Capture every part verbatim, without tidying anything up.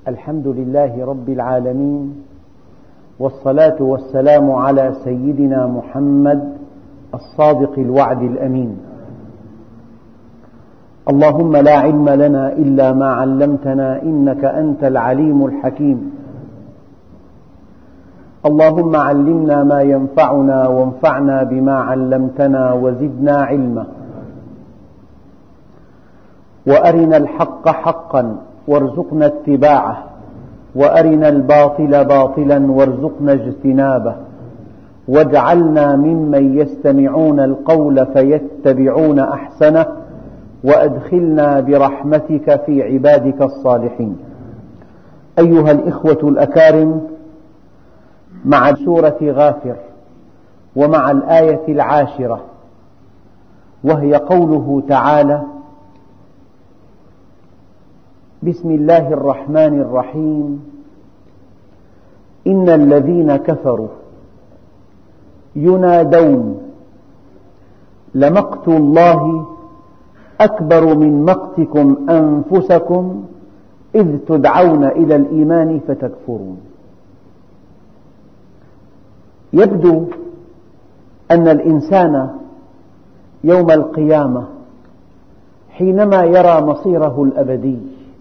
الحمد لله رب العالمين، والصلاة والسلام على سيدنا محمد الصادق الوعد الأمين. اللهم لا علم لنا إلا ما علمتنا إنك أنت العليم الحكيم. اللهم علمنا ما ينفعنا وانفعنا بما علمتنا وزدنا علما، وأرنا الحق حقا وارزقنا اتباعه، وأرنا الباطل باطلا وارزقنا اجتنابه، واجعلنا ممن يستمعون القول فيتبعون أحسنه، وأدخلنا برحمتك في عبادك الصالحين. أيها الإخوة الأكارم، مع سورة غافر ومع الآية العاشرة، وهي قوله تعالى: بسم الله الرحمن الرحيم. إن الذين كفروا ينادون لمقت الله أكبر من مقتكم أنفسكم إذ تدعون إلى الإيمان فتكفرون. يبدو أن الإنسان يوم القيامة حينما يرى مصيره الأبدي،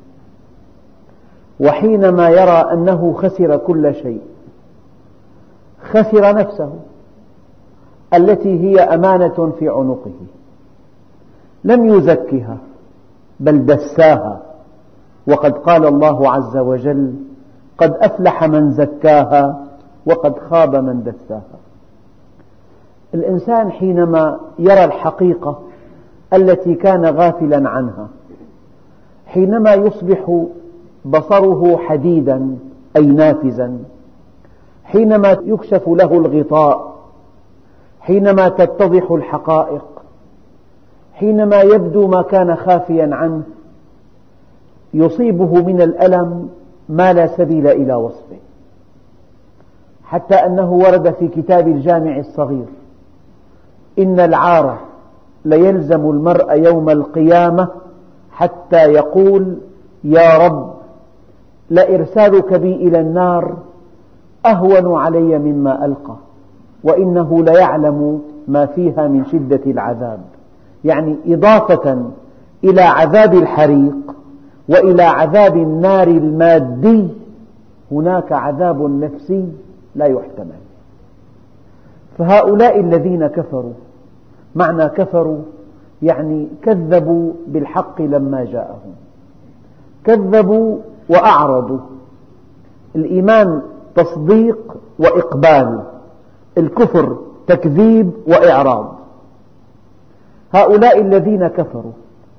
وحينما يرى أنه خسر كل شيء، خسر نفسه التي هي أمانة في عنقه، لم يزكها بل دساها، وقد قال الله عز وجل: قد أفلح من زكاها وقد خاب من دساها. الإنسان حينما يرى الحقيقة التي كان غافلا عنها، حينما يصبح بصره حديدا أي نافذا، حينما يكشف له الغطاء، حينما تتضح الحقائق، حينما يبدو ما كان خافيا عنه، يصيبه من الألم ما لا سبيل إلى وصفه، حتى أنه ورد في كتاب الجامع الصغير: إن العار ليلزم المرء يوم القيامة حتى يقول: يا رب، لإرسالك بي إلى النار أهون علي مما ألقى، وإنه ليعلم ما فيها من شدة العذاب. يعني إضافة إلى عذاب الحريق وإلى عذاب النار المادي، هناك عذاب نفسي لا يحتمل. فهؤلاء الذين كفروا، معنى كفروا يعني كذبوا بالحق لما جاءهم، كذبوا وأعرضوا. الإيمان تصديق وإقبال، الكفر تكذيب وإعراض. هؤلاء الذين كفروا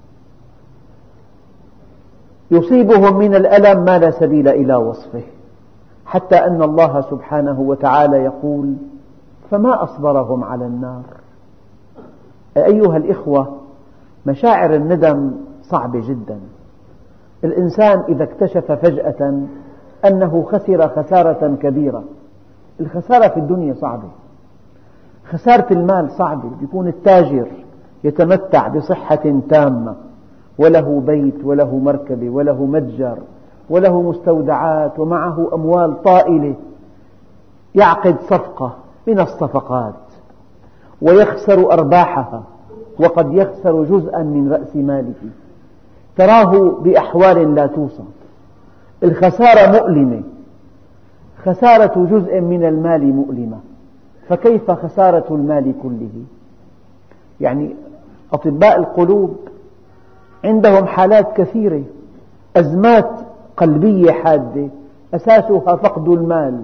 يصيبهم من الألم ما لا سبيل إلى وصفه، حتى أن الله سبحانه وتعالى يقول: فما أصبرهم على النار. أيها الإخوة، مشاعر الندم صعبة جدا. الإنسان إذا اكتشف فجأة أنه خسر خسارة كبيرة، الخسارة في الدنيا صعبة، خسارة المال صعبة. يكون التاجر يتمتع بصحة تامة، وله بيت وله مركبة وله متجر وله مستودعات ومعه أموال طائلة، يعقد صفقة من الصفقات ويخسر أرباحها، وقد يخسر جزءا من رأس ماله، تراه بأحوال لا توصف. الخسارة مؤلمة، خسارة جزء من المال مؤلمة، فكيف خسارة المال كله؟ يعني أطباء القلوب عندهم حالات كثيرة، أزمات قلبية حادة أساسها فقد المال.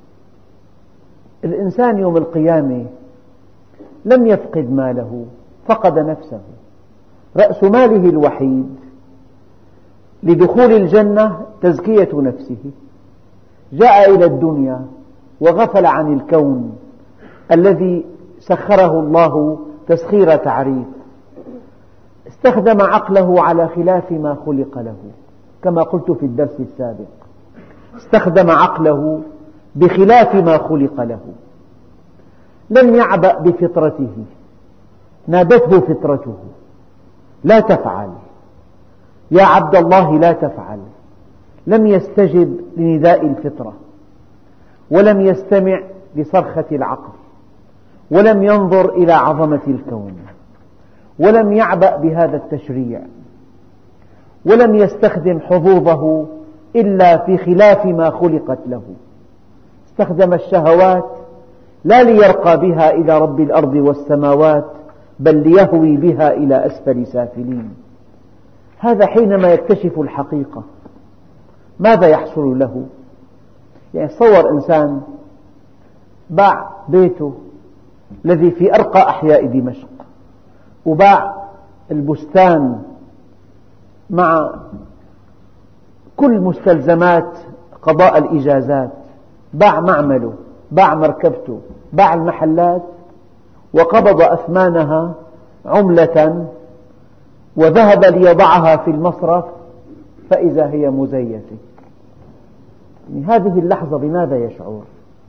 الإنسان يوم القيامة لم يفقد ماله، فقد نفسه. رأس ماله الوحيد لدخول الجنة تزكية نفسه. جاء إلى الدنيا وغفل عن الكون الذي سخره الله تسخير تعريف، استخدم عقله على خلاف ما خلق له، كما قلت في الدرس السابق، استخدم عقله بخلاف ما خلق له. لم يعبأ بفطرته، نادته فطرته: لا تفعل يا عبد الله، لا تفعل، لم يستجب لنداء الفطرة، ولم يستمع لصرخة العقل، ولم ينظر إلى عظمة الكون، ولم يعبأ بهذا التشريع، ولم يستخدم حظوظه إلا في خلاف ما خلقت له. استخدم الشهوات لا ليرقى بها إلى رب الأرض والسماوات، بل ليهوي بها إلى أسفل سافلين. هذا حينما يكتشف الحقيقة ماذا يحصل له؟ يعني تصور إنسان باع بيته الذي في أرقى أحياء دمشق، وباع البستان مع كل مستلزمات قضاء الإجازات، باع معمله، باع مركبته، باع المحلات، وقبض أثمانها عملة وذهب ليضعها في المصرف، فإذا هي مزيفة. يعني هذه اللحظة بماذا يشعر؟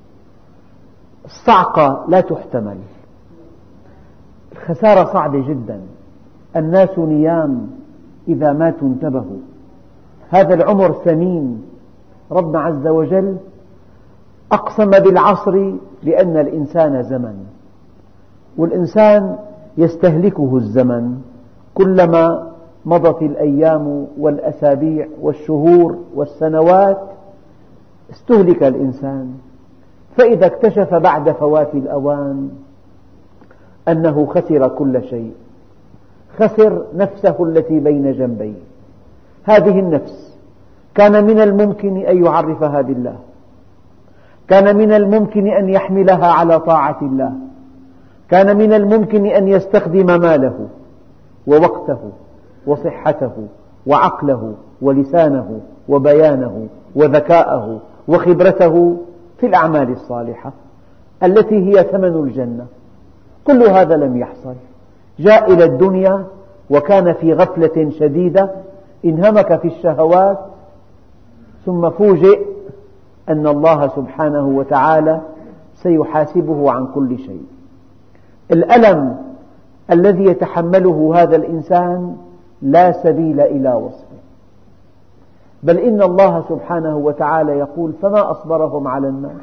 الصعقة لا تحتمل، الخسارة صعبة جدا، الناس نيام إذا ماتوا انتبهوا، هذا العمر ثمين. ربنا عز وجل أقسم بالعصر لأن الإنسان زمن، والإنسان يستهلكه الزمن كلما مضت الأيام والأسابيع والشهور والسنوات استهلك الإنسان. فإذا اكتشف بعد فوات الأوان أنه خسر كل شيء، خسر نفسه التي بين جنبيه. هذه النفس كان من الممكن أن يعرفها بالله، كان من الممكن أن يحملها على طاعة الله، كان من الممكن أن يستخدم ماله ووقته وصحته وعقله ولسانه وبيانه وذكاءه وخبرته في الأعمال الصالحة التي هي ثمن الجنة. كل هذا لم يحصل، جاء إلى الدنيا وكان في غفلة شديدة، انهمك في الشهوات، ثم فوجئ أن الله سبحانه وتعالى سيحاسبه عن كل شيء. الألم الذي يتحمله هذا الإنسان لا سبيل إلى وصفه، بل إن الله سبحانه وتعالى يقول: فما أصبرهم على النار.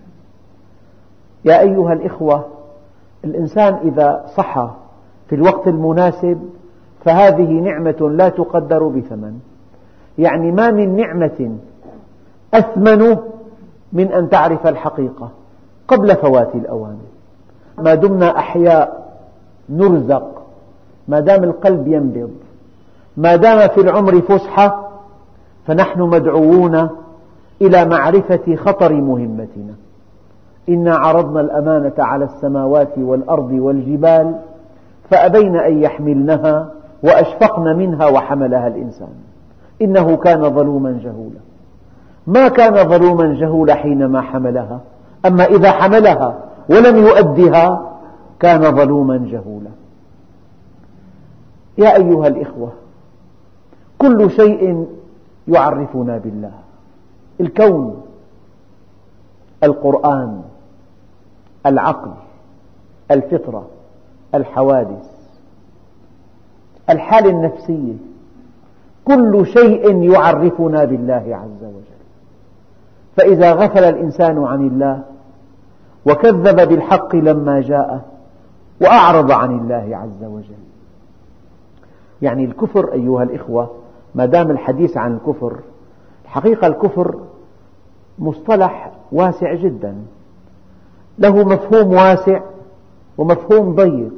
يا أيها الإخوة، الإنسان إذا صحى في الوقت المناسب فهذه نعمة لا تقدر بثمن. يعني ما من نعمة أثمن من أن تعرف الحقيقة قبل فوات الأوان. ما دمنا أحياء نرزق، ما دام القلب ينبض، ما دام في العمر فسحة، فنحن مدعوون إلى معرفة خطر مهمتنا. إنا عرضنا الأمانة على السماوات والأرض والجبال فأبين أن يحملنها وأشفقن منها وحملها الإنسان إنه كان ظلوما جهولا. ما كان ظلوما جهولا حينما حملها، أما إذا حملها ولم يؤدها كان ظلوما جهولا. يا أيها الإخوة، كل شيء يعرفنا بالله: الكون، القرآن، العقل، الفطرة، الحوادث، الحالة النفسية، كل شيء يعرفنا بالله عز وجل. فإذا غفل الإنسان عن الله وكذب بالحق لما جاء وأعرض عن الله عز وجل، يعني الكفر أيها الإخوة، ما دام الحديث عن الكفر، الحقيقة الكفر مصطلح واسع جدا، له مفهوم واسع ومفهوم ضيق.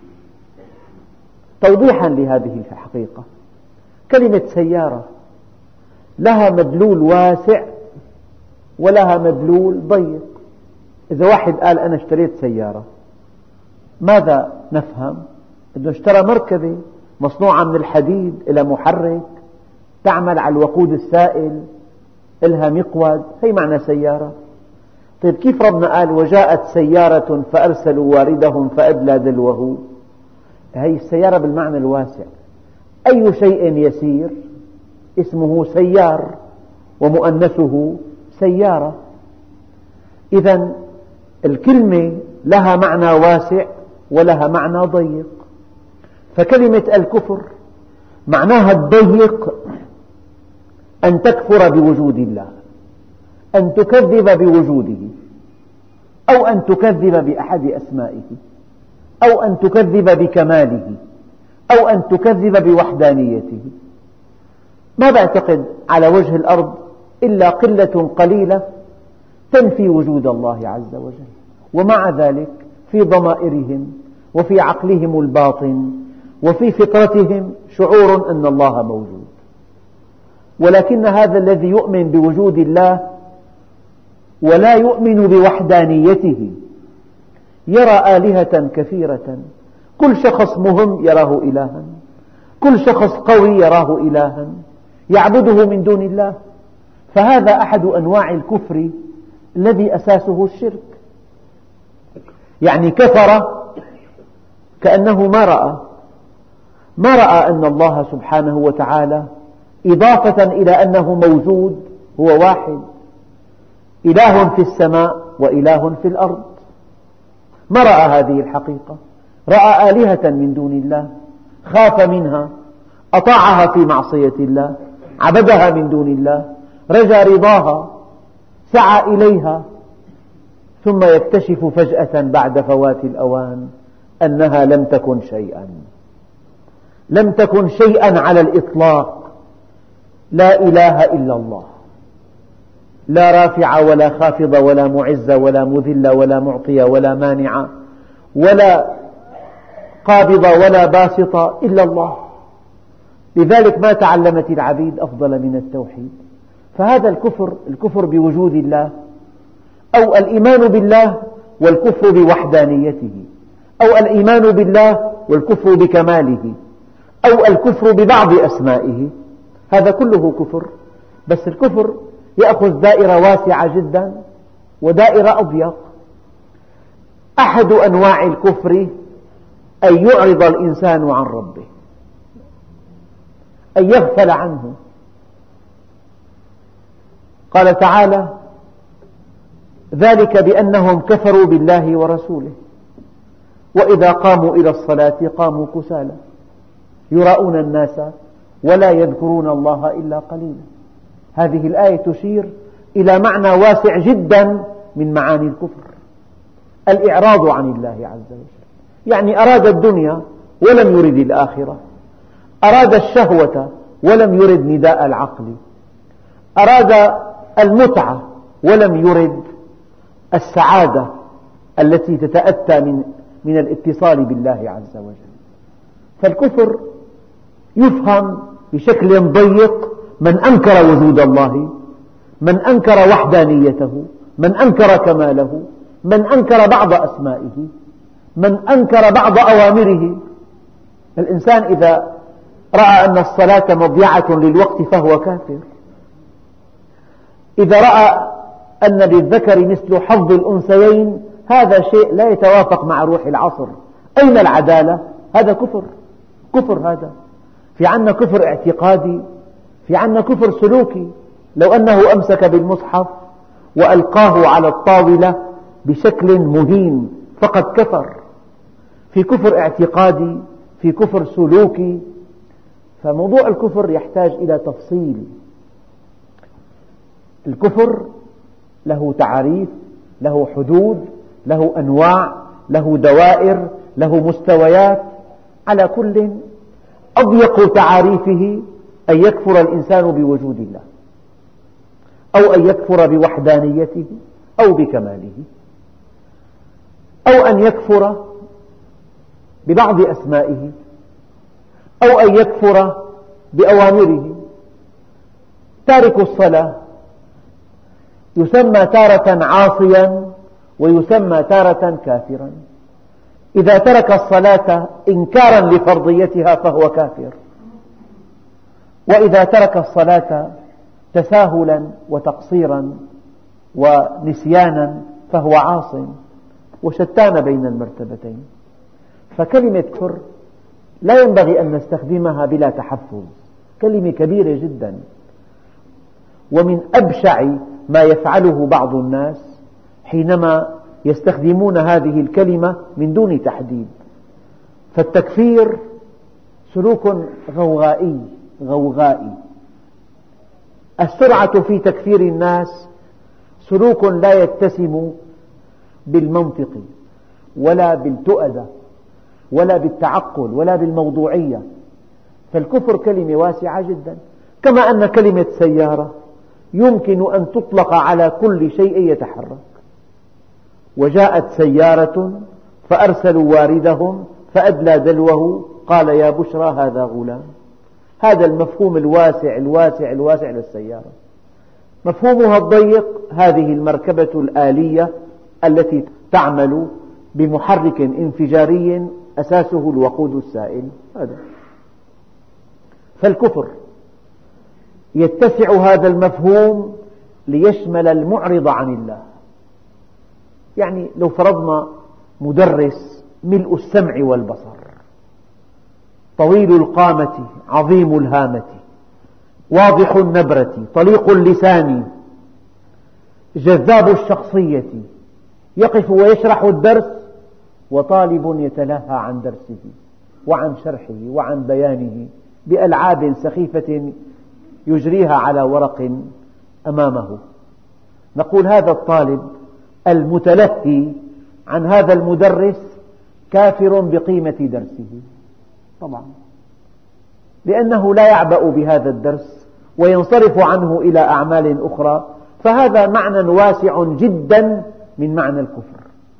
توضيحا لهذه الحقيقة، كلمة سيارة لها مدلول واسع ولها مدلول ضيق. إذا واحد قال أنا اشتريت سيارة، ماذا نفهم؟ أنه اشترى مركبة مصنوعة من الحديد، إلى محرك، تعمل على الوقود السائل، إلها مقود، هي معنى سيارة. طيب كيف ربنا قال وجاءت سيارة فأرسلوا واردهم فأدلى دلوه؟ هي السيارة بالمعنى الواسع، أي شيء يسير اسمه سيار ومؤنثه سيارة. إذن الكلمة لها معنى واسع ولها معنى ضيق. فكلمة الكفر معناها الضيق أن تكفر بوجود الله، أن تكذب بوجوده، أو أن تكذب بأحد أسمائه، أو أن تكذب بكماله، أو أن تكذب بوحدانيته. ما بعتقد على وجه الأرض إلا قلة قليلة تنفي وجود الله عز وجل، ومع ذلك في ضمائرهم وفي عقلهم الباطن وفي فطرتهم شعور أن الله موجود. ولكن هذا الذي يؤمن بوجود الله ولا يؤمن بوحدانيته يرى آلهة كثيرة، كل شخص مهم يراه إلها، كل شخص قوي يراه إلها يعبده من دون الله. فهذا أحد أنواع الكفر الذي أساسه الشرك. يعني كفر كأنه ما رأى ما رأى أن الله سبحانه وتعالى إضافة إلى أنه موجود هو واحد، إله في السماء وإله في الأرض. ما رأى هذه الحقيقة، رأى آلهة من دون الله، خاف منها، أطاعها في معصية الله، عبدها من دون الله، رجا رضاها، سعى إليها، ثم يكتشف فجأة بعد فوات الأوان أنها لم تكن شيئا، لم تكن شيئا على الإطلاق. لا إله إلا الله، لا رافع ولا خافض ولا معز ولا مذل ولا معطي ولا مانع ولا قابض ولا باسط إلا الله. لذلك ما تعلمت العبيد أفضل من التوحيد. فهذا الكفر، الكفر بوجود الله، أو الإيمان بالله والكفر بوحدانيته، أو الإيمان بالله والكفر بكماله، أو الكفر ببعض أسمائه، هذا كله كفر. بس الكفر يأخذ دائرة واسعة جدا ودائرة أضيق. أحد أنواع الكفر أن يعرض الإنسان عن ربه، أن يغفل عنه. قال تعالى: ذلك بأنهم كفروا بالله ورسوله وإذا قاموا إلى الصلاة قاموا كسالى يراءون الناس ولا يذكرون الله إلا قليلا. هذه الآية تشير إلى معنى واسع جدا من معاني الكفر، الإعراض عن الله عز وجل. يعني أراد الدنيا ولم يرد الآخرة، أراد الشهوة ولم يرد نداء العقل، أراد المتعة ولم يرد السعادة التي تتأتى من من الاتصال بالله عز وجل. فالكفر يفهم بشكل ضيق: من أنكر وجود الله، من أنكر وحدانيته، من أنكر كماله، من أنكر بعض أسمائه، من أنكر بعض أوامره. الإنسان إذا رأى أن الصلاة مضيعة للوقت فهو كافر، إذا رأى أن للذكر مثل حظ الأنثيين هذا شيء لا يتوافق مع روح العصر. أين العدالة؟ هذا كفر، كفر هذا. في عنا كفر اعتقادي، في عنا كفر سلوكي. لو أنه أمسك بالمصحف وألقاه على الطاولة بشكل مهين فقد كفر. في كفر اعتقادي، في كفر سلوكي. فموضوع الكفر يحتاج إلى تفصيل. الكفر له تعريف، له حدود، له أنواع، له دوائر، له مستويات. على كل أضيق تعاريفه أن يكفر الإنسان بوجود الله، أو أن يكفر بوحدانيته أو بكماله، أو أن يكفر ببعض أسمائه، أو أن يكفر بأوامره. تارك الصلاة يسمى تارة عاصيا ويسمى تارة كافرا. إذا ترك الصلاة إنكارا لفرضيتها فهو كافر، وإذا ترك الصلاة تساهلا وتقصيرا ونسيانا فهو عاص، وشتان بين المرتبتين. فكلمة كفر لا ينبغي أن نستخدمها بلا تحفظ، كلمة كبيرة جدا. ومن أبشع ما يفعله بعض الناس حينما يستخدمون هذه الكلمة من دون تحديد. فالتكفير سلوك غوغائي غوغائي السرعة في تكفير الناس سلوك لا يتسم بالمنطق ولا بالتؤدة ولا بالتعقل ولا بالموضوعية، فالكفر كلمة واسعة جدا، كما أن كلمة سيارة يمكن أن تطلق على كل شيء يتحرك. وجاءت سيارة فأرسلوا واردهم فأدلى دلوه قال يا بشرى هذا غلام. هذا المفهوم الواسع الواسع الواسع للسيارة. مفهومها الضيق هذه المركبة الآلية التي تعمل بمحرك انفجاري أساسه الوقود السائل. هذا فالكفر يتسع هذا المفهوم ليشمل المعرض عن الله. يعني لو فرضنا مدرس ملء السمع والبصر، طويل القامة عظيم الهامة واضح النبرة طليق اللسان جذاب الشخصية، يقف ويشرح الدرس وطالب يتلهى عن درسه وعن شرحه وعن بيانه بألعاب سخيفة يجريها على ورق أمامه، نقول هذا الطالب المتلهي عن هذا المدرس كافر بقيمة درسه، طبعا لأنه لا يعبأ بهذا الدرس وينصرف عنه إلى أعمال أخرى، فهذا معنى واسع جدا من معنى الكفر.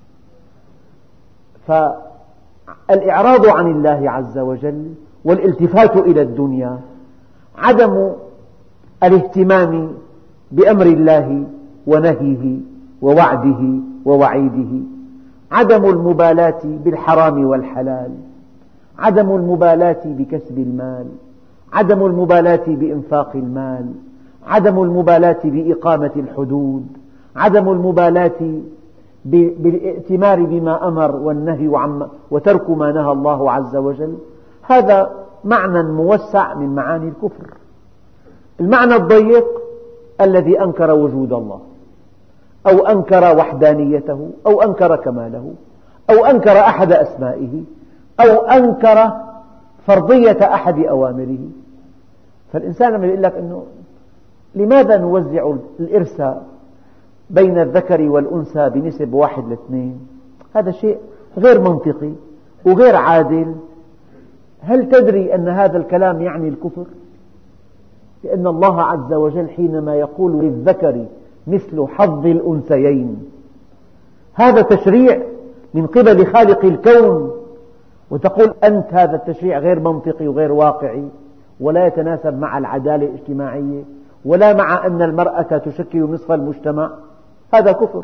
فالإعراض عن الله عز وجل والالتفات إلى الدنيا، عدم الاهتمام بأمر الله ونهيه ووعده ووعيده، عدم المبالاة بالحرام والحلال، عدم المبالاة بكسب المال، عدم المبالاة بإنفاق المال، عدم المبالاة بإقامة الحدود، عدم المبالاة بالائتمار بما أمر والنهي عما وترك ما نهى الله عز وجل، هذا معنى موسع من معاني الكفر. المعنى الضيق الذي أنكر وجود الله أو أنكر وحدانيته أو أنكر كماله أو أنكر أحد أسمائه أو أنكر فرضية أحد أوامره. فالإنسان لما يقول لك إنه لماذا نوزع الإرث بين الذكر والأنثى بنسب واحد لاثنين، هذا شيء غير منطقي وغير عادل. هل تدري أن هذا الكلام يعني الكفر؟ لأن الله عز وجل حينما يقول للذكر مثل حظ الأنثيين، هذا تشريع من قبل خالق الكون، وتقول أنت هذا التشريع غير منطقي وغير واقعي ولا يتناسب مع العدالة الاجتماعية ولا مع أن المرأة تشكل نصف المجتمع، هذا كفر.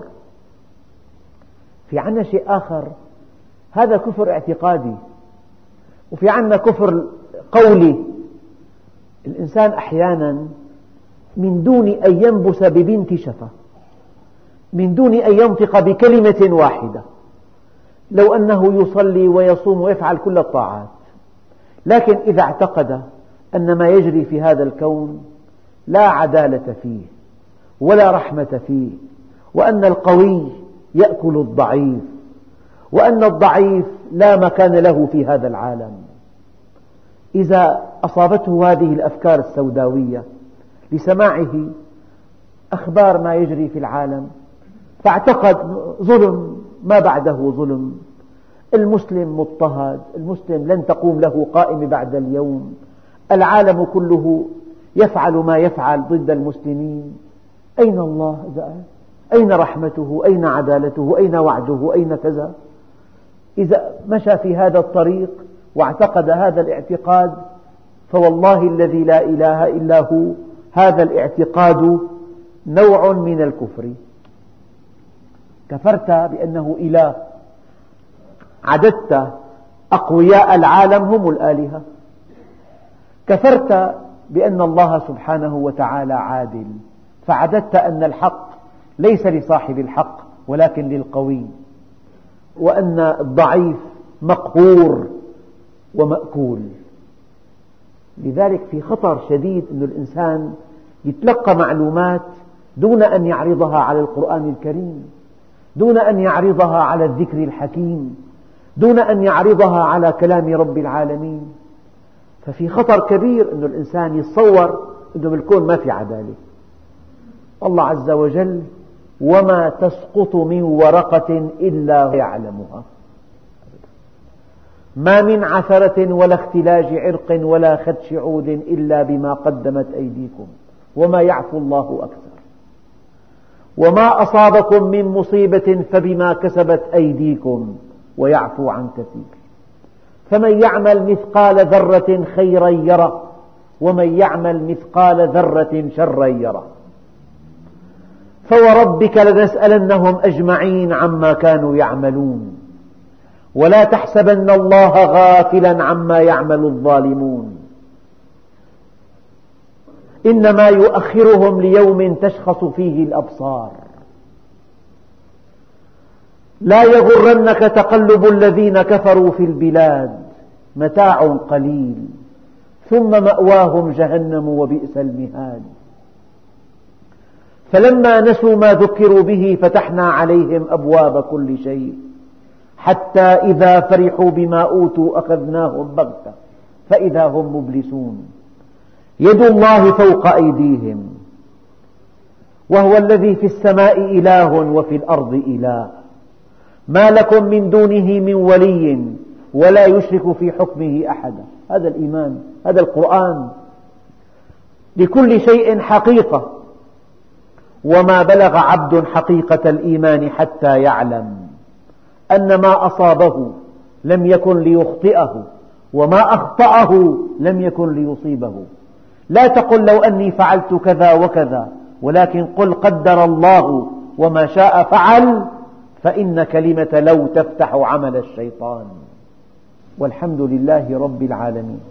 في عنا شيء آخر، هذا كفر اعتقادي، وفي عنا كفر قولي. الإنسان أحيانا من دون أن ينبس ببنت شفة، من دون أن ينطق بكلمة واحدة، لو أنه يصلي ويصوم ويفعل كل الطاعات، لكن إذا اعتقد أن ما يجري في هذا الكون لا عدالة فيه ولا رحمة فيه، وأن القوي يأكل الضعيف، وأن الضعيف لا مكان له في هذا العالم، إذا أصابته هذه الأفكار السوداوية لسماعه أخبار ما يجري في العالم فاعتقد ظلم ما بعده ظلم، المسلم مضطهد، المسلم لن تقوم له قائمة بعد اليوم، العالم كله يفعل ما يفعل ضد المسلمين، أين الله؟ أين رحمته؟ أين عدالته؟ أين وعده؟ أين كذا؟ إذا مشى في هذا الطريق واعتقد هذا الاعتقاد، فوالله الذي لا إله إلا هو هذا الاعتقاد نوع من الكفر. كفرت بأنه إله، عددت أقوياء العالم هم الآلهة، كفرت بأن الله سبحانه وتعالى عادل، فعددت أن الحق ليس لصاحب الحق ولكن للقوي، وأن الضعيف مقهور ومأكول. لذلك في خطر شديد أن الإنسان يتلقى معلومات دون أن يعرضها على القرآن الكريم، دون أن يعرضها على الذكر الحكيم، دون أن يعرضها على كلام رب العالمين. ففي خطر كبير أن الإنسان يتصور أنه بالكون ما في عدالة. الله عز وجل: وما تسقط من ورقة إلا يعلمها، ما من عثرة ولا اختلاج عرق ولا خدش عود إلا بما قدمت أيديكم، وما يعفو الله أكثر، وما أصابكم من مصيبة فبما كسبت أيديكم ويعفو عن كثير. فمن يعمل مثقال ذرة خيرا يره، ومن يعمل مثقال ذرة شرا يره. فوربك لنسألنهم أجمعين عما كانوا يعملون، ولا تحسبن الله غافلا عما يعمل الظالمون، إنما يؤخرهم ليوم تشخص فيه الأبصار. لا يغرنك تقلب الذين كفروا في البلاد، متاع قليل ثم مأواهم جهنم وبئس المهاد. فلما نسوا ما ذكروا به فتحنا عليهم أبواب كل شيء حتى إذا فرحوا بما أوتوا أخذناهم بغتة فإذا هم مبلسون. يد الله فوق أيديهم، وهو الذي في السماء إله وفي الأرض إله، ما لكم من دونه من ولي ولا يشرك في حكمه أحدا. هذا الإيمان، هذا القرآن. لكل شيء حقيقة، وما بلغ عبد حقيقة الإيمان حتى يعلم أن ما أصابه لم يكن ليخطئه، وما أخطأه لم يكن ليصيبه. لا تقل لو أني فعلت كذا وكذا، ولكن قل قدر الله وما شاء فعل، فإن كلمة لو تفتح عمل الشيطان. والحمد لله رب العالمين.